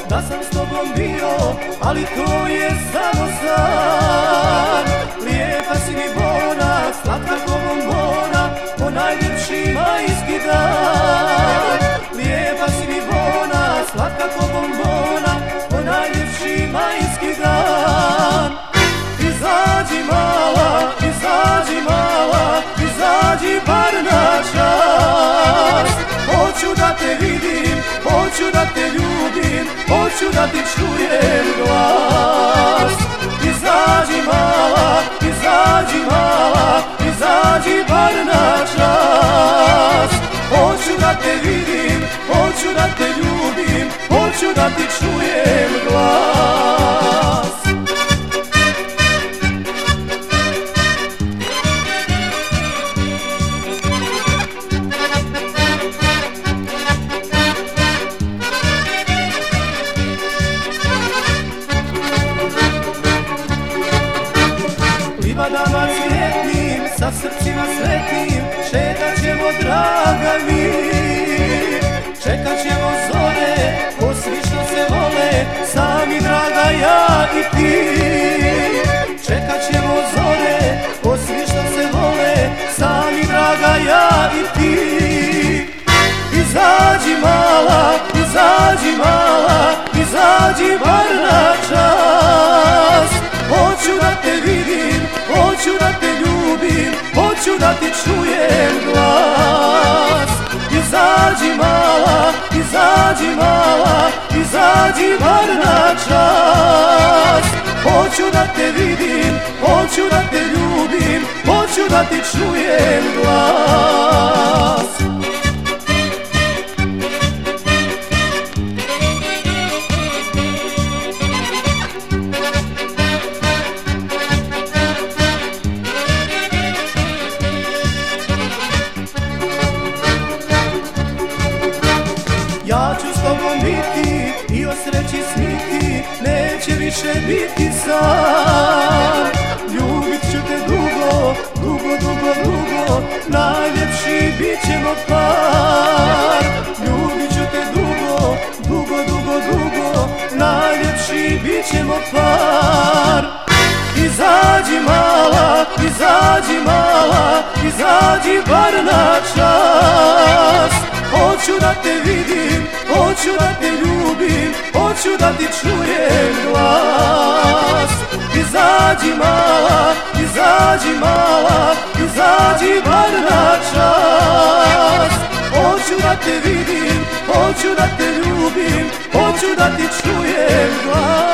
da sam s tobom bio, ali to je samo san. Lijepa si mi bona, slatka ko bombona, po najljepši majski dan. Lijepa si mi bona, slatka ko bombona, po najljepši majski dan. Izađi mala, izađi mala, izađi bar na čas. Hoću da te vidim, hoću da te ljubim, hoću da ti čujem glas. Izađi mala, izađi mala, izađi bar na čas. Hoću da te vidim, hoću da te ljubim, hoću da ti čujem glas. Livadama cvjetnim, sa srcima sretnim, šetat ćemo draga mi. Čekat ćemo zore, ko svi što se vole, sami draga ja i ti. Čekat ćemo zore, ko svi što se vole, sami draga ja i ti. Izađi mala, izađi mala, izađi bar na čas. Hoću da te vidim, hoću da te ljubim, hoću da ti čujem glas. Izađi mala, izađi mala, izađi bar na čas. Hoću da te vidim, hoću da te ljubim, hoću da ti čujem glas. Ja ću s tobom biti i o sreći sniti, neće više biti sam. Ljubit ću te dugo, dugo, dugo, dugo, najljepši bit ćemo par. Ljubit ću te dugo, dugo, dugo, dugo, najljepši bit ćemo par. Izađi mala, izađi mala, izađi bar na čas. Hoću da te vidim, hoću da te ljubim, hoću da ti čujem glas. Izađi mala, izađi mala, izađi bar na čas. Hoću da te vidim, hoću da te ljubim, hoću da ti čujem glas.